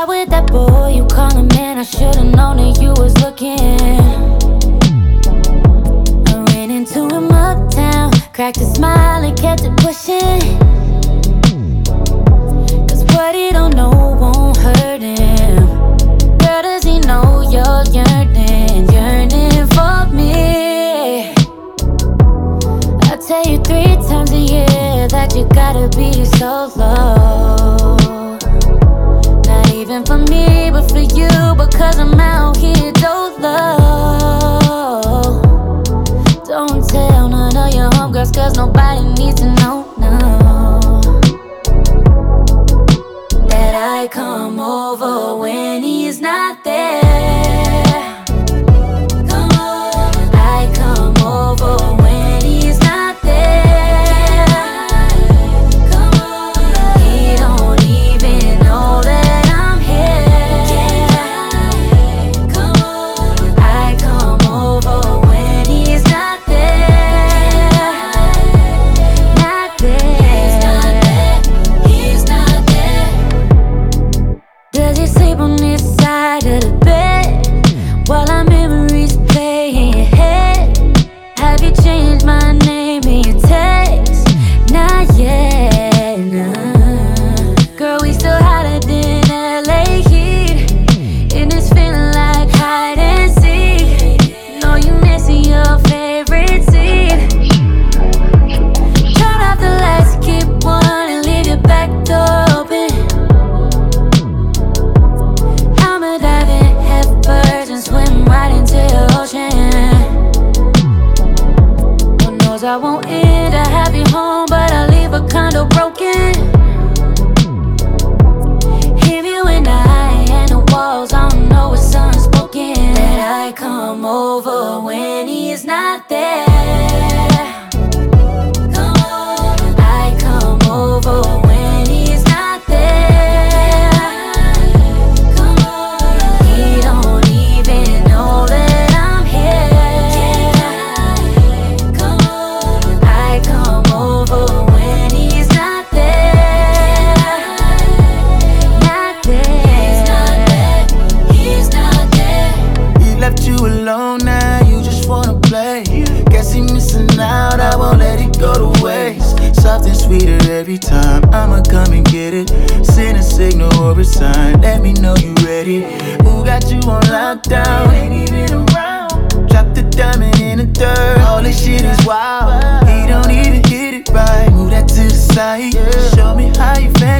out with that boy you callin' man. I should've known that you was looking. I ran into him uptown, cracked a smile and kept it pushing. Cause what he don't know won't hurt him. Girl, does he know you're yearning, yearning for me? I tell you 3 times a year that you gotta be solo. Not even for me, but for you, because I'm out here dolo. Don't tell none of your homegirls, cause nobody needs to know, no. That I come over when he's not there. I come over when he's not there. He don't even know that I'm here. I come over when he's not there. Not there. He's not there. Does he sleep on this side of the bed while our memories play in your head? Have you changed my name in your text? Not yet, nah. Girl, we still hotter than LA Heat, and it's feeling like hide and seek. Know you missing your favorite seat. Turn off the lights, keep one and leave your back door open. I'ma dive in head first and swim right into your ocean. Who knows I won't end a happy home, but I'll leave a condo broken. Hear me when I and the walls, I don't know what's unspoken. That I come over when he's not there. I come over when he's not there. He don't even know that I'm here. I come over when he's not there. Not there. He's not there. He left you alone now, you just wanna play. Guess he missing out, I won't let it go to waste. Soft and sweeter every time, I'ma come and get it. Send a signal or a sign, let me know you ready. Who got you on lockdown? Ain't even around. Drop the diamond in the dirt, all this shit is wild. He don't even hit it right, move that to the side. Show me how you feel.